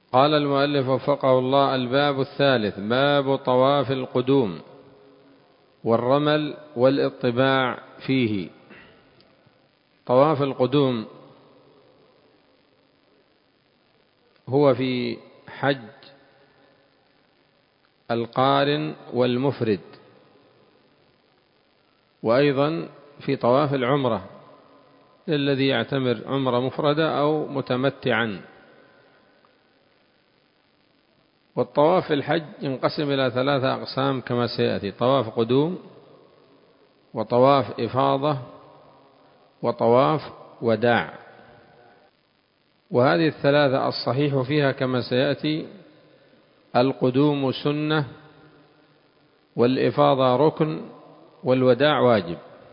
قال المؤلف وفقه الله: الباب الثالث، باب طواف القدوم والرمل والاطباع فيه. طواف القدوم هو في حج القارن والمفرد، وأيضا في طواف العمرة للذي يعتمر عمرة مفردة أو متمتعا. والطواف في الحج ينقسم إلى 3 أقسام كما سيأتي: طواف قدوم، وطواف إفاضة، وطواف وداع. وهذه ال3 الصحيح فيها كما سيأتي: القدوم سنة، والإفاضة ركن، والوداع واجب.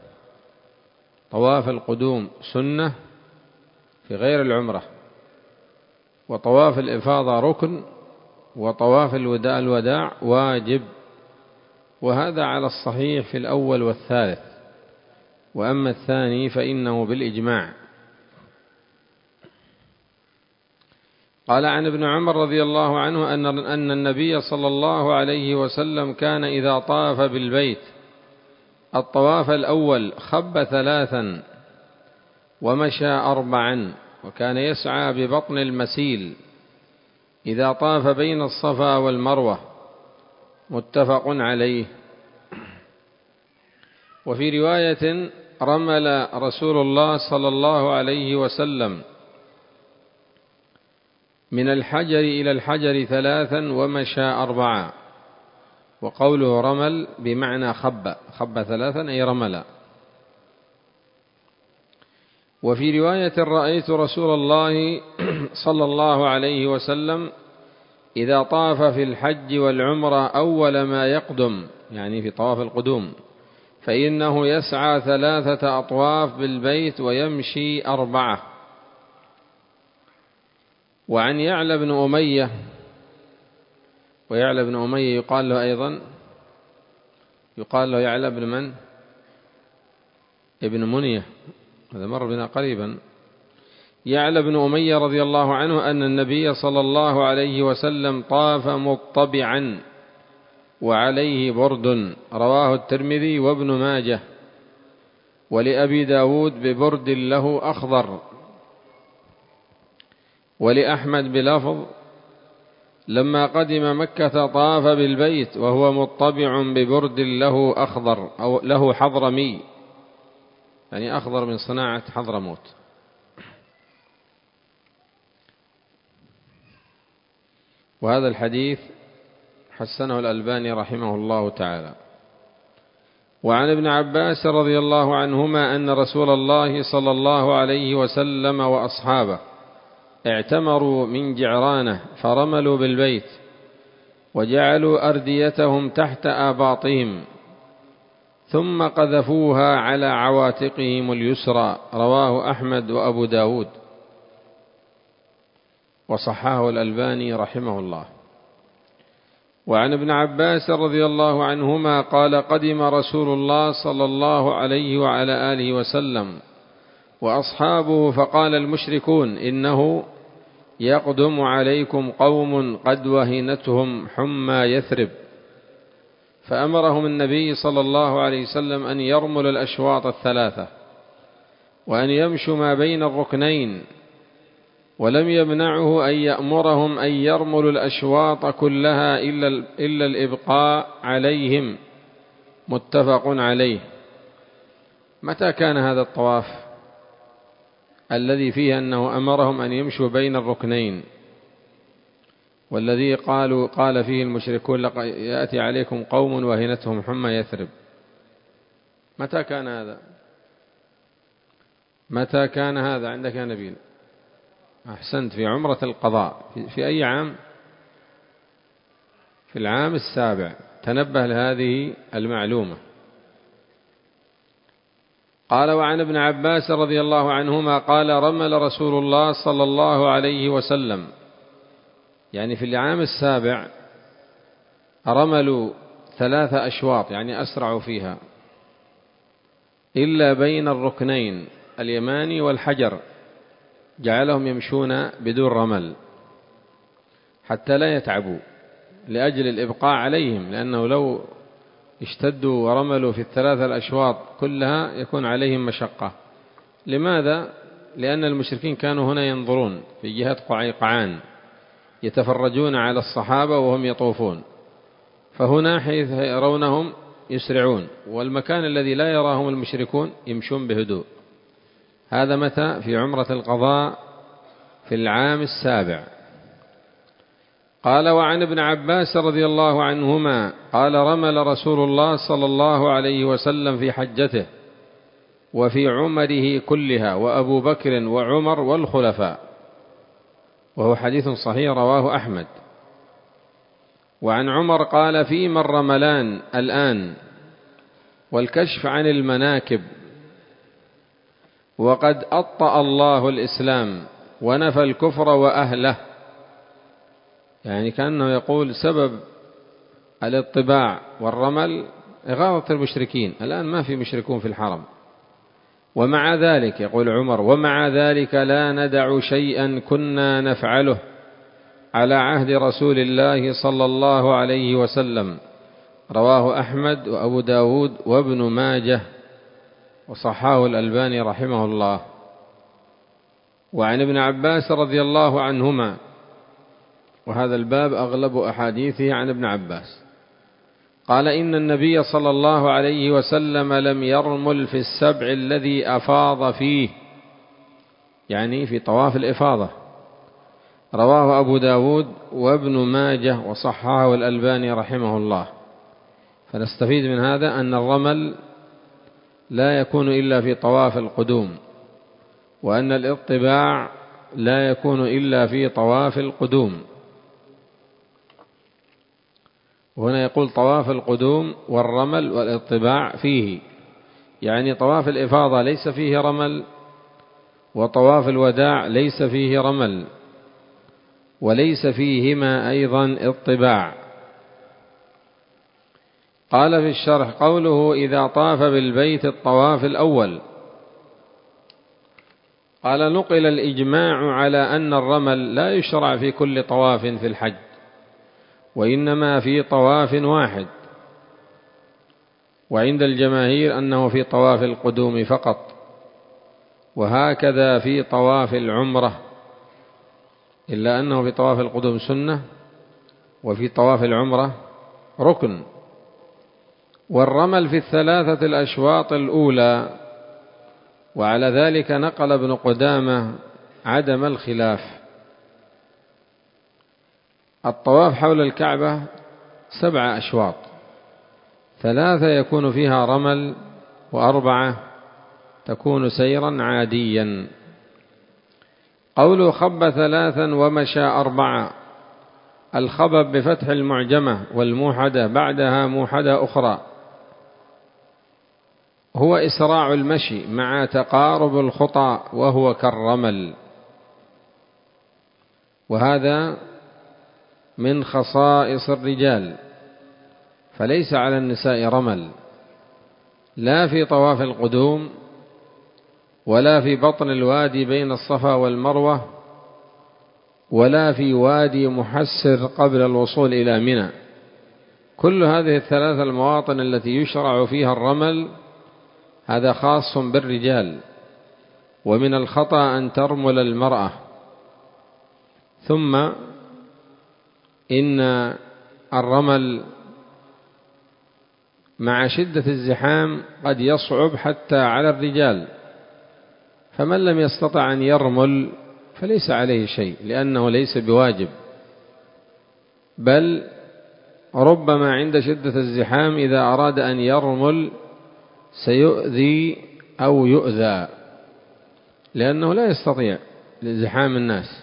طواف القدوم سنة في غير العمرة، وطواف الإفاضة ركن، وطواف الوداع واجب. وهذا على الصحيح في الأول والثالث، وأما الثاني فإنه بالإجماع. قال عن ابن عمر رضي الله عنه أن النبي صلى الله عليه وسلم كان إذا طاف بالبيت الطواف الأول خب 3 ومشى 4، وكان يسعى ببطن المسيل إذا طاف بين الصفا والمروة، متفق عليه. وفي رواية: رمل رسول الله صلى الله عليه وسلم من الحجر إلى الحجر 3 ومشى 4. وقوله رمل بمعنى خب 3 أي رمل. وفي رواية: رأيت رسول الله صلى الله عليه وسلم إذا طاف في الحج والعمرة أول ما يقدم، يعني في طواف القدوم، فإنه يسعى 3 أطواف بالبيت ويمشي 4. وعن يعلى بن أمية، ويعلى بن أمية يقال له أيضا يعلى بن من؟ ابن منية، هذا مر بنا قريبا. يعلى بن أمية رضي الله عنه أن النبي صلى الله عليه وسلم طاف مطبعا وعليه برد، رواه الترمذي وابن ماجه، ولأبي داود ببرد له أخضر، ولأحمد بلفظ: لما قدم مكة طاف بالبيت وهو مطبع ببرد له أخضر أو له حضرمي، يعني أخضر من صناعة حضرموت. وهذا الحديث حسنه الألباني رحمه الله تعالى. وعن ابن عباس رضي الله عنهما أن رسول الله صلى الله عليه وسلم وأصحابه اعتمروا من جعرانة فرملوا بالبيت وجعلوا أرديتهم تحت آباطهم ثم قذفوها على عواتقهم اليسرى، رواه أحمد وأبو داود، وصححه الألباني رحمه الله. وعن ابن عباس رضي الله عنهما قال: قدم رسول الله صلى الله عليه وعلى آله وسلم وأصحابه فقال المشركون: إنه يقدم عليكم قوم قد وهنتهم حمى يثرب، فأمرهم النبي صلى الله عليه وسلم أن يرملوا الأشواط 3 وأن يمشوا ما بين الركنين، ولم يمنعه أن يأمرهم أن يرملوا الأشواط كلها إلا الإبقاء عليهم، متفق عليه. متى كان هذا الطواف الذي فيه أنه أمرهم أن يمشوا بين الركنين، والذي قال فيه المشركون: يأتي عليكم قوم وهنتهم حمى يثرب؟ متى كان هذا؟ متى كان هذا عندك يا نبيل؟ أحسنت، في عمرة القضاء. في أي عام؟ في العام 7. تنبه لهذه المعلومة. قال: وعن ابن عباس رضي الله عنهما قال: رمل رسول الله صلى الله عليه وسلم، يعني في العام 7 رملوا 3 أشواط، يعني أسرعوا فيها، إلا بين الركنين اليماني والحجر جعلهم يمشون بدون رمل. حتى لا يتعبوا لأجل الإبقاء عليهم، لأنه لو اشتدوا ورملوا في الثلاثة الأشواط كلها يكون عليهم مشقة. لماذا؟ لأن المشركين كانوا هنا ينظرون في جهة قعيقعان، يتفرجون على الصحابة وهم يطوفون، فهنا حيث يرونهم يسرعون، والمكان الذي لا يراهم المشركون يمشون بهدوء. هذا متى؟ في عمرة القضاء في العام 7. قال: وعن ابن عباس رضي الله عنهما قال: رمل رسول الله صلى الله عليه وسلم في حجته وفي عمره كلها، وأبو بكر وعمر والخلفاء، وهو حديث صحيح رواه أحمد. وعن عمر قال: فيما الرملان الآن والكشف عن المناكب، وقد أطأ الله الإسلام ونفى الكفر وأهله. يعني كأنه يقول سبب الاطباع والرمل إغاظة المشركين، الآن ما في مشركون في الحرم. ومع ذلك يقول عمر: ومع ذلك لا ندع شيئا كنا نفعله على عهد رسول الله صلى الله عليه وسلم. رواه أحمد وأبو داود وابن ماجه، وصححه الألباني رحمه الله. وعن ابن عباس رضي الله عنهما، وهذا الباب أغلب أحاديثه عن ابن عباس، قال: إن النبي صلى الله عليه وسلم لم يرمل في السبع الذي أفاض فيه، يعني في طواف الإفاضة. رواه أبو داود وابن ماجه وصححه الألباني رحمه الله. فنستفيد من هذا أن الرمل لا يكون إلا في طواف القدوم، وأن الاطباع لا يكون إلا في طواف القدوم. وهنا يقول طواف القدوم والرمل والاطباع فيه، يعني طواف الإفاضة ليس فيه رمل، وطواف الوداع ليس فيه رمل، وليس فيهما أيضا اطباع. قال في الشرح: قوله إذا طاف بالبيت الطواف الأول. قال: نقل الإجماع على أن الرمل لا يشرع في كل طواف في الحج، وإنما في طواف واحد، وعند الجماهير أنه في طواف القدوم فقط، وهكذا في طواف العمرة، إلا أنه في طواف القدوم سنة، وفي طواف العمرة ركن. والرمل في الثلاثة الأشواط الأولى، وعلى ذلك نقل ابن قدامة عدم الخلاف. الطواف حول الكعبة 7 أشواط، 3 يكون فيها رمل، و4 تكون سيرا عاديا. قوله خب 3 ومشى 4، الخبب بفتح المعجمة والموحدة بعدها موحدة أخرى، هو إسراع المشي مع تقارب الخطى، وهو كالرمل. وهذا من خصائص الرجال، فليس على النساء رمل، لا في طواف القدوم، ولا في بطن الوادي بين الصفا والمروة، ولا في وادي محسر قبل الوصول إلى منى. كل هذه ال3 المواطن التي يشرع فيها الرمل هذا خاص بالرجال، ومن الخطأ أن ترمل المرأة. ثم إن الرمل مع شدة الزحام قد يصعب حتى على الرجال، فمن لم يستطع أن يرمل فليس عليه شيء، لأنه ليس بواجب، بل ربما عند شدة الزحام إذا أراد أن يرمل سيؤذي أو يؤذى، لأنه لا يستطيع لزحام الناس.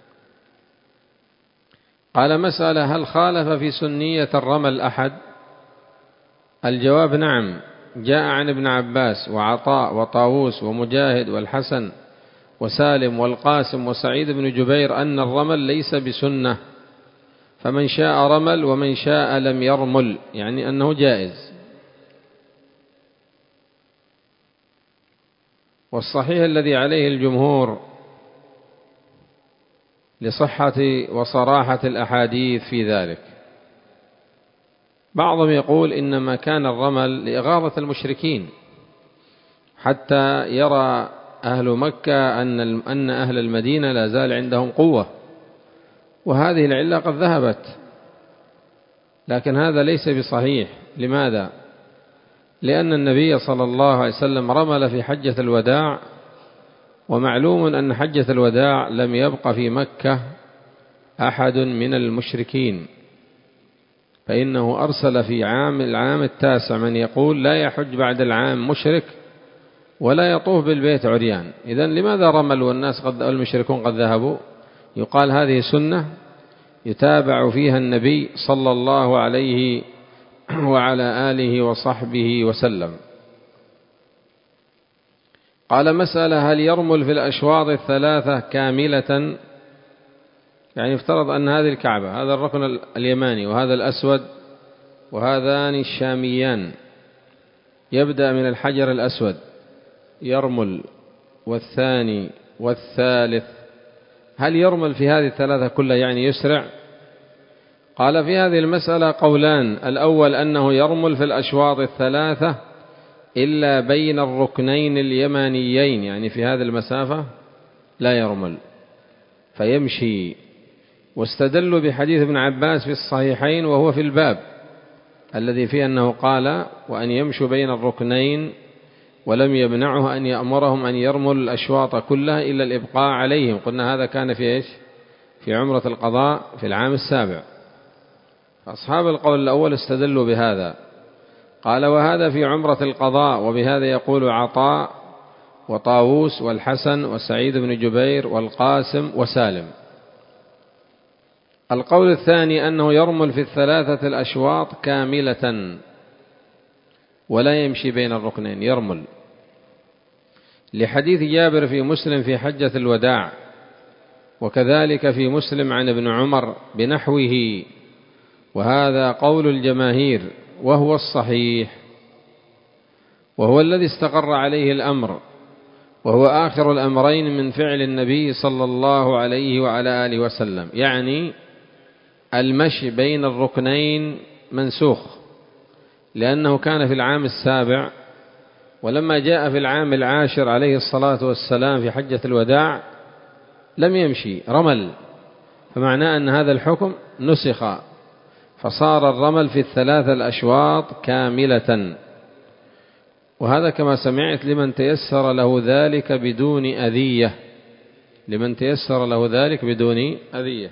قال: مسألة: هل خالف في سنية الرمل أحد؟ الجواب: نعم، جاء عن ابن عباس وعطاء وطاووس ومجاهد والحسن وسالم والقاسم وسعيد بن جبير أن الرمل ليس بسنة، فمن شاء رمل ومن شاء لم يرمل، يعني أنه جائز. والصحيح الذي عليه الجمهور لصحة وصراحة الأحاديث في ذلك. بعضهم يقول إنما كان الرمل لإغاظة المشركين، حتى يرى أهل مكة أن أهل المدينة لا زال عندهم قوة، وهذه العلة قد ذهبت، لكن هذا ليس بصحيح. لماذا؟ لأن النبي صلى الله عليه وسلم رمل في حجة الوداع، ومعلوم أن حجة الوداع لم يبق في مكة أحد من المشركين، فإنه أرسل في العام 9 من يقول لا يحج بعد العام مشرك ولا يطوف بالبيت عريان. إذن لماذا رمل والمشركون قد ذهبوا؟ يقال هذه سنة يتابع فيها النبي صلى الله عليه وعلى آله وصحبه وسلم. قال: مسألة: هل يرمل في الأشواط الثلاثة كاملة؟ يعني افترض أن هذه الكعبة، هذا الركن اليماني وهذا الأسود وهذان الشاميان، يبدأ من الحجر الأسود يرمل، والثاني والثالث، هل يرمل في هذه الثلاثة كلها يعني يسرع؟ قال: في هذه المسألة قولان: الأول أنه يرمل في الأشواط الثلاثة إلا بين الركنين اليمانيين، يعني في هذه المسافة لا يرمل فيمشي، واستدلوا بحديث ابن عباس في الصحيحين وهو في الباب الذي فيه أنه قال: وأن يمشوا بين الركنين، ولم يمنعه أن يأمرهم أن يرملوا الأشواط كلها إلا الإبقاء عليهم. قلنا هذا كان في إيش؟ في عمرة القضاء في العام 7. فأصحاب القول الأول استدلوا بهذا. قال: وهذا في عمرة القضاء، وبهذا يقول عطاء وطاووس والحسن وسعيد بن جبير والقاسم وسالم. القول الثاني أنه يرمل في الثلاثة الأشواط كاملة ولا يمشي بين الركنين، يرمل، لحديث جابر في مسلم في حجة الوداع، وكذلك في مسلم عن ابن عمر بنحوه، وهذا قول الجماهير وهو الصحيح، وهو الذي استقر عليه الأمر، وهو آخر الأمرين من فعل النبي صلى الله عليه وعلى آله وسلم. يعني المشي بين الركنين منسوخ، لأنه كان في العام 7، ولما جاء في العام 10 عليه الصلاة والسلام في حجة الوداع لم يمشي، رمل، فمعناه أن هذا الحكم نسخ، فصار الرمل في الثلاثة الأشواط كاملة. وهذا كما سمعت لمن تيسر له ذلك بدون أذية، لمن تيسر له ذلك بدون أذية.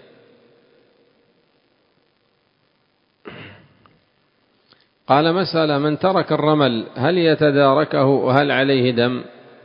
قال: مسألة: من ترك الرمل هل يتداركه وهل عليه دم؟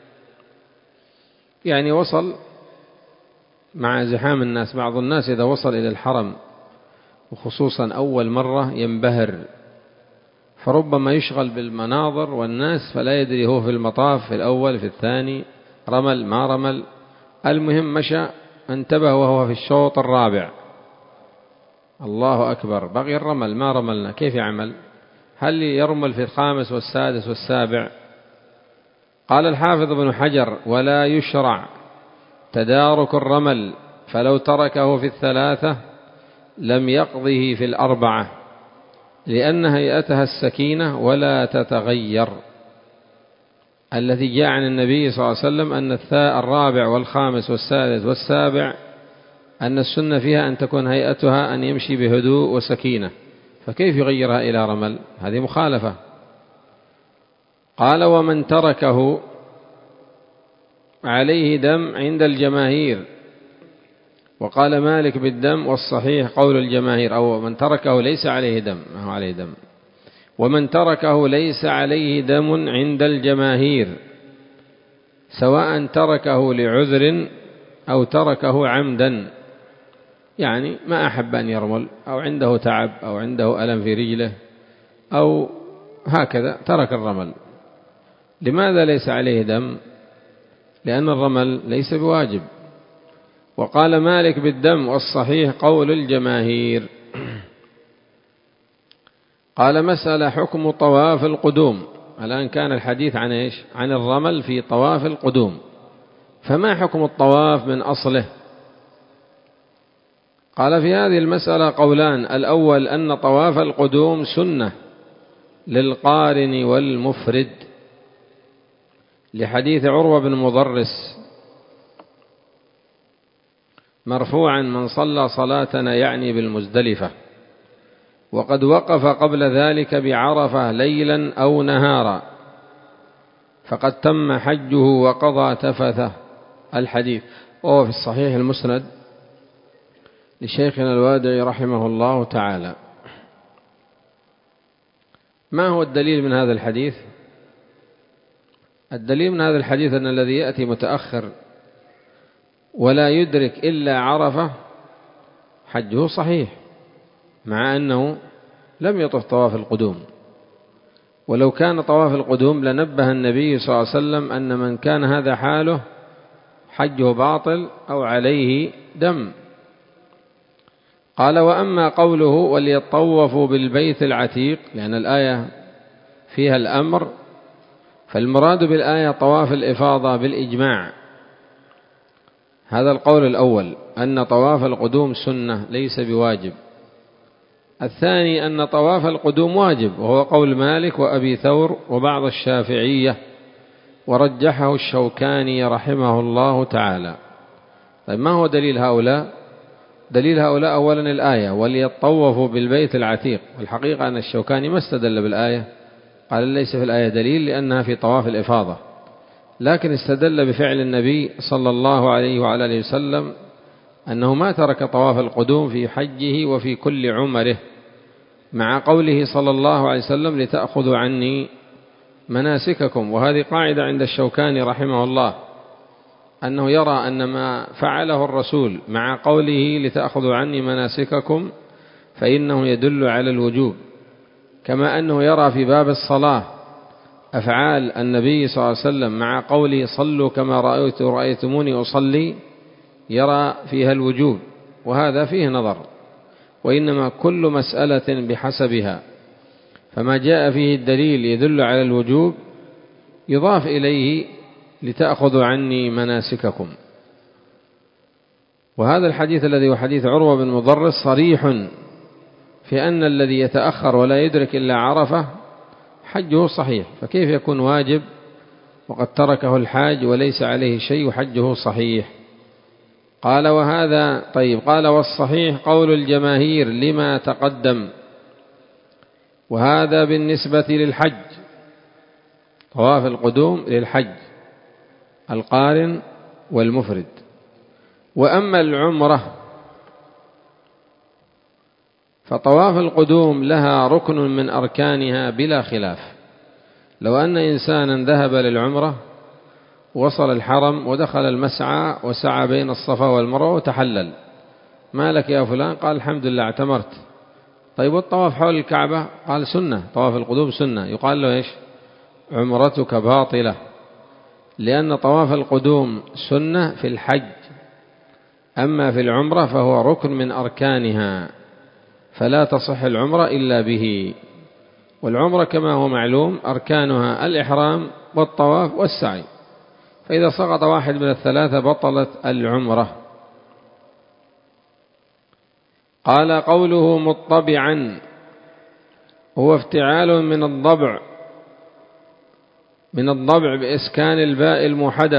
يعني وصل مع زحام الناس، بعض الناس إذا وصل إلى الحرم وخصوصا أول مرة ينبهر، فربما يشغل بالمناظر والناس فلا يدري هو في المطاف في الأول في الثاني رمل ما رمل. المهم مشى، انتبه وهو في الشوط الرابع، الله أكبر، بقي الرمل ما رملنا، كيف يعمل؟ هل يرمل في الخامس والسادس والسابع؟ قال الحافظ ابن حجر: ولا يشرع تدارك الرمل، فلو تركه في الثلاثة لم يقضه في الأربعة، لأن هيئتها السكينة ولا تتغير. الذي جاء عن النبي صلى الله عليه وسلم أن الرابع والخامس والسادس والسابع أن السنة فيها أن تكون هيئتها أن يمشي بهدوء وسكينة، فكيف يغيرها إلى رمل؟ هذه مخالفة. قال: ومن تركه عليه دم عند الجماهير، وقال مالك بالدم، والصحيح قول الجماهير، أو من تركه ليس عليه دم، ما هو عليه دم، ومن تركه ليس عليه دم عند الجماهير، سواء تركه لعذر أو تركه عمدا، يعني ما أحب أن يرمل، أو عنده تعب، أو عنده ألم في رجله، أو هكذا ترك الرمل. لماذا ليس عليه دم؟ لأن الرمل ليس بواجب. وقال مالك بالدم، والصحيح قول الجماهير. قال: مسألة: حكم طواف القدوم. الآن كان الحديث عن إيش؟ عن الرمل في طواف القدوم، فما حكم الطواف من أصله؟ قال في هذه المسألة قولان: الأول أن طواف القدوم سنة للقارن والمفرد، لحديث عروة بن مضرس مرفوعا: من صلى صلاتنا يعني بالمزدلفة وقد وقف قبل ذلك بعرفة ليلا أو نهارا فقد تم حجه وقضى تفثه. الحديث وهو في الصحيح المسند لشيخنا الوادعي رحمه الله تعالى. ما هو الدليل من هذا الحديث؟ الدليل من هذا الحديث أن الذي يأتي متأخر ولا يدرك إلا عرفة حجه صحيح، مع أنه لم يطف طواف القدوم. ولو كان طواف القدوم لنبه النبي صلى الله عليه وسلم أن من كان هذا حاله حجه باطل أو عليه دم. قال: وأما قوله وليطوفوا بالبيت العتيق، لأن الآية فيها الأمر، فالمراد بالآية طواف الإفاضة بالإجماع. هذا القول الأول، أن طواف القدوم سنة ليس بواجب. الثاني أن طواف القدوم واجب، وهو قول مالك وأبي ثور وبعض الشافعية، ورجحه الشوكاني رحمه الله تعالى. طيب ما هو دليل هؤلاء؟ دليل هؤلاء أولا الآية وليطوفوا بالبيت العتيق. والحقيقة أن الشوكاني ما استدل بالآية، قال ليس في الآية دليل لأنها في طواف الإفاضة، لكن استدل بفعل النبي صلى الله عليه وعلى آله وسلم أنه ما ترك طواف القدوم في حجه وفي كل عمره، مع قوله صلى الله عليه وسلم: لتأخذوا عني مناسككم. وهذه قاعدة عند الشوكاني رحمه الله، أنه يرى أن ما فعله الرسول مع قوله لتأخذوا عني مناسككم فإنه يدل على الوجوب، كما أنه يرى في باب الصلاة أفعال النبي صلى الله عليه وسلم مع قوله صلوا كما رأيتموني أصلي يرى فيها الوجوب، وهذا فيه نظر، وإنما كل مسألة بحسبها، فما جاء فيه الدليل يدل على الوجوب يضاف إليه لتأخذوا عني مناسككم. وهذا الحديث الذي هو حديث عروة بن مضرس صريح في أن الذي يتأخر ولا يدرك إلا عرفة حجه صحيح، فكيف يكون واجب وقد تركه الحاج وليس عليه شيء وحجه صحيح؟ قال: وهذا طيب. قال: والصحيح قول الجماهير لما تقدم، وهذا بالنسبة للحج، طواف القدوم للحج القارن والمفرد. وأما العمرة فطواف القدوم لها ركن من أركانها بلا خلاف. لو أن إنسانا ذهب للعمرة وصل الحرم ودخل المسعى وسعى بين الصفا والمروة وتحلل، ما لك يا فلان؟ قال: الحمد لله اعتمرت. طيب والطواف حول الكعبة؟ قال: سنة، طواف القدوم سنة. يقال له إيش؟ عمرتك باطلة، لأن طواف القدوم سنة في الحج، أما في العمرة فهو ركن من أركانها، فلا تصح العمرة إلا به. والعمرة كما هو معلوم أركانها الإحرام والطواف والسعي، فإذا سقط واحد من الثلاثة بطلت العمرة. قال: قوله مطبعا هو افتعال من الضبع بإسكان الباء الموحدة،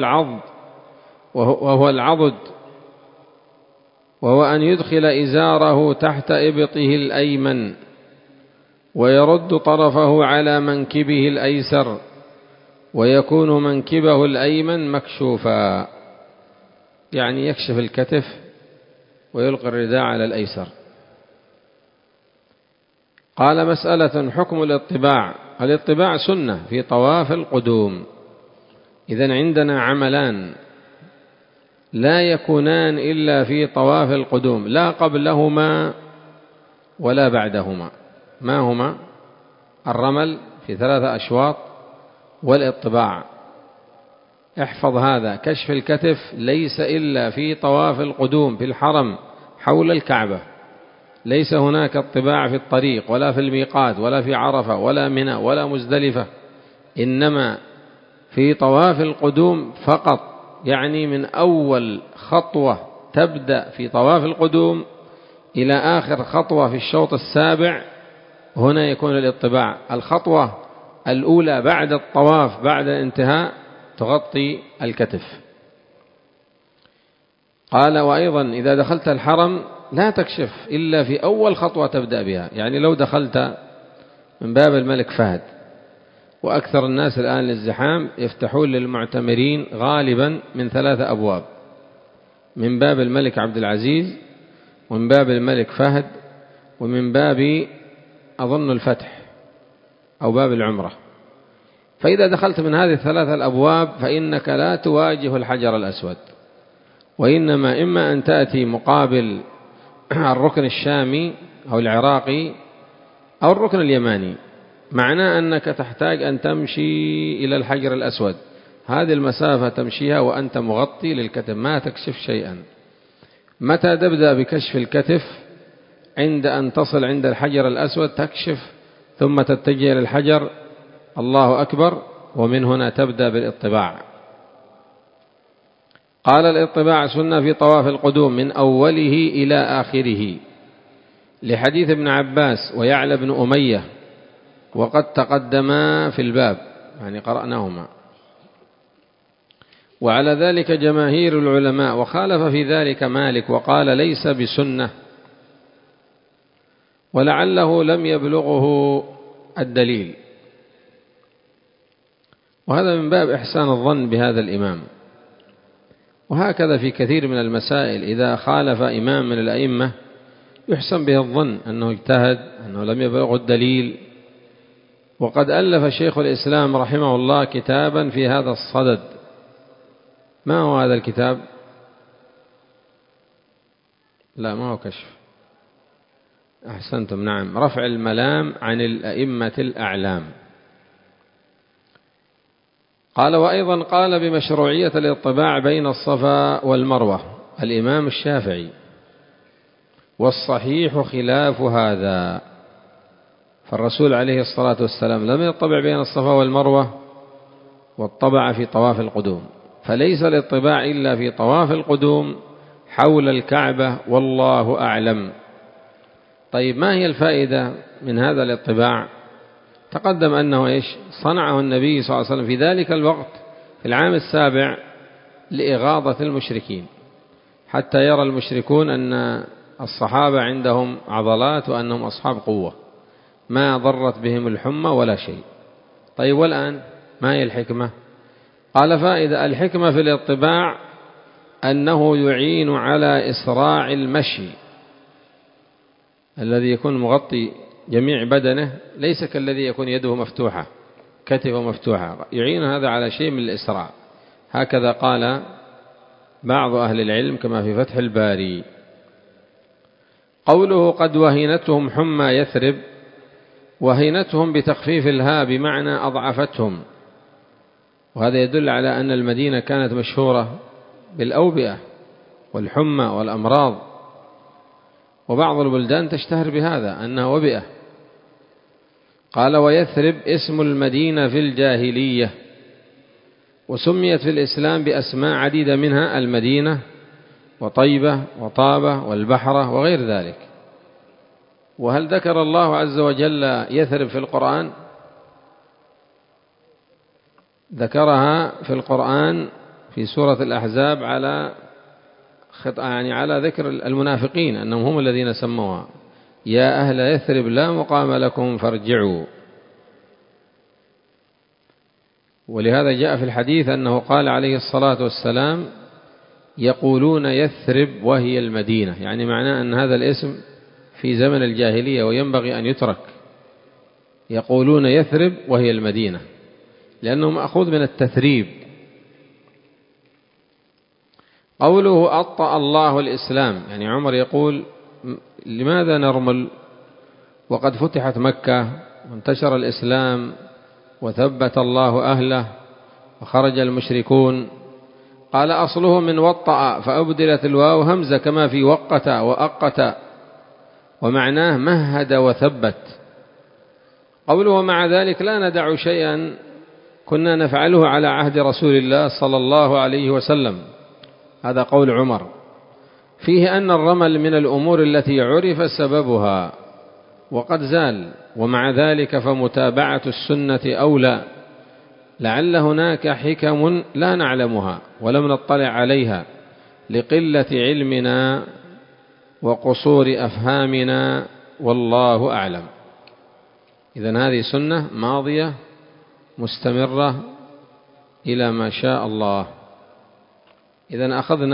وهو العضد، وهو أن يدخل إزاره تحت إبطه الأيمن ويرد طرفه على منكبه الأيسر، ويكون منكبه الأيمن مكشوفا، يعني يكشف الكتف ويلقي الرداء على الأيسر. قال: مسألة حكم الاطباع. الاطباع سنة في طواف القدوم. إذن عندنا عملان لا يكونان إلا في طواف القدوم، لا قبلهما ولا بعدهما. ما هما؟ الرمل في 3 أشواط، والاطباع. احفظ هذا: كشف الكتف ليس إلا في طواف القدوم في الحرم حول الكعبة، ليس هناك اطباع في الطريق ولا في الميقات ولا في عرفة ولا منى ولا مزدلفة، إنما في طواف القدوم فقط، يعني من أول خطوة تبدأ في طواف القدوم إلى آخر خطوة في الشوط السابع، هنا يكون الاطباع. الخطوة الأولى بعد الطواف بعد الانتهاء تغطي الكتف. قال وأيضا إذا دخلت الحرم لا تكشف إلا في أول خطوة تبدأ بها. يعني لو دخلت من باب الملك فهد، وأكثر الناس الآن للزحام يفتحون للمعتمرين غالبا من 3 أبواب، من باب الملك عبد العزيز، ومن باب الملك فهد، ومن باب أظن الفتح أو باب العمرة. فإذا دخلت من هذه 3 الأبواب فإنك لا تواجه الحجر الأسود، وإنما إما أن تأتي مقابل الركن الشامي أو العراقي أو الركن اليماني، معناه أنك تحتاج أن تمشي إلى الحجر الأسود، هذه المسافة تمشيها وأنت مغطي للكتف، ما تكشف شيئا. متى تبدأ بكشف الكتف؟ عند أن تصل عند الحجر الأسود تكشف، ثم تتجه إلى الحجر، الله أكبر، ومن هنا تبدأ بالاطباع. قال الاطباع سنة في طواف القدوم من أوله إلى آخره، لحديث ابن عباس ويعلى بن أمية، وقد تقدما في الباب، يعني قرأناهما. وعلى ذلك جماهير العلماء، وخالف في ذلك مالك وقال ليس بسنة، ولعله لم يبلغه الدليل، وهذا من باب إحسان الظن بهذا الإمام. وهكذا في كثير من المسائل إذا خالف إمام من الأئمة يحسن به الظن أنه اجتهد، أنه لم يبلغه الدليل. وقد ألف شيخ الإسلام رحمه الله كتابا في هذا الصدد. ما هو هذا الكتاب؟ لا، ما هو كشف، أحسنتم، نعم، رفع الملام عن الأئمة الأعلام. قال وأيضا قال بمشروعية الاطباع بين الصفا والمروة الإمام الشافعي، والصحيح خلاف هذا، فالرسول عليه الصلاة والسلام لم يطبع بين الصفا والمروة، واطبع في طواف القدوم، فليس الاطباع إلا في طواف القدوم حول الكعبة، والله أعلم. طيب ما هي الفائدة من هذا الاطباع؟ تقدم أنه إيش صنعه النبي صلى الله عليه وسلم في ذلك الوقت في العام السابع لإغاظة المشركين، حتى يرى المشركون أن الصحابة عندهم عضلات وأنهم أصحاب قوة، ما ضرت بهم الحمى ولا شيء. طيب والآن ما هي الحكمة؟ قال فائدة الحكمة في الاطباع أنه يعين على إسراع المشي، الذي يكون مغطي جميع بدنه ليس كالذي يكون يده مفتوحة، كتفه مفتوحة، يعين هذا على شيء من الإسراع. هكذا قال بعض أهل العلم كما في فتح الباري. قوله قد وهنتهم حمى يثرب، وهنتهم بتخفيف الهاء بمعنى أضعفتهم، وهذا يدل على أن المدينة كانت مشهورة بالأوبئة والحمى والأمراض، وبعض البلدان تشتهر بهذا أنها وبئة. قال ويثرب اسم المدينة في الجاهلية، وسميت في الإسلام بأسماء عديدة منها المدينة وطيبة وطابة والبحرة وغير ذلك. وهل ذكر الله عز وجل يثرب في القرآن؟ ذكرها في القرآن في سورة الأحزاب على ذكر المنافقين أنهم هم الذين سموها يا أهل يثرب لا مقام لكم فارجعوا. ولهذا جاء في الحديث أنه قال عليه الصلاة والسلام يقولون يثرب وهي المدينة، يعني معناه أن هذا الاسم في زمن الجاهلية وينبغي أن يترك. يقولون يثرب وهي المدينة لأنه مأخوذ من التثريب. قوله أطأ الله الإسلام، يعني عمر يقول لماذا نرمل وقد فتحت مكة وانتشر الإسلام وثبت الله أهله وخرج المشركون؟ قال أصله من وطأ فأبدلت الواو همزة كما في وقت وأقت، ومعناه مهد وثبت. قوله مع ذلك لا ندع شيئا كنا نفعله على عهد رسول الله صلى الله عليه وسلم، هذا قول عمر. فيه أن الرمل من الأمور التي عرف سببها وقد زال، ومع ذلك فمتابعة السنة أولى، لعل هناك حكم لا نعلمها ولم نطلع عليها لقلة علمنا وقصور أفهامنا، والله أعلم. إذن هذه سنة ماضية مستمرة إلى ما شاء الله. إذن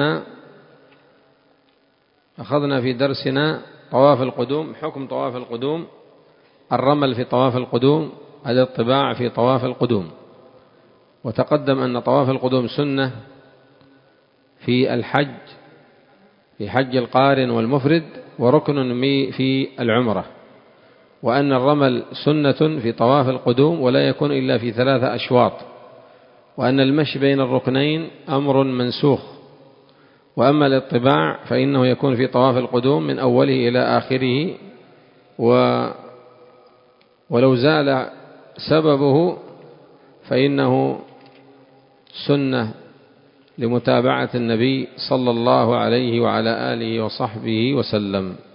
أخذنا في درسنا طواف القدوم، حكم طواف القدوم، الرمل في طواف القدوم، الاطباع في طواف القدوم. وتقدم أن طواف القدوم سنة في الحج، في حج القارن والمفرد، وركن في العمرة، وأن الرمل سنة في طواف القدوم ولا يكون إلا في 3 أشواط، وأن المشي بين الركنين أمر منسوخ. وأما الاطباع فإنه يكون في طواف القدوم من أوله إلى آخره، ولو زال سببه فإنه سنة لمتابعة النبي صلى الله عليه وعلى آله وصحبه وسلم.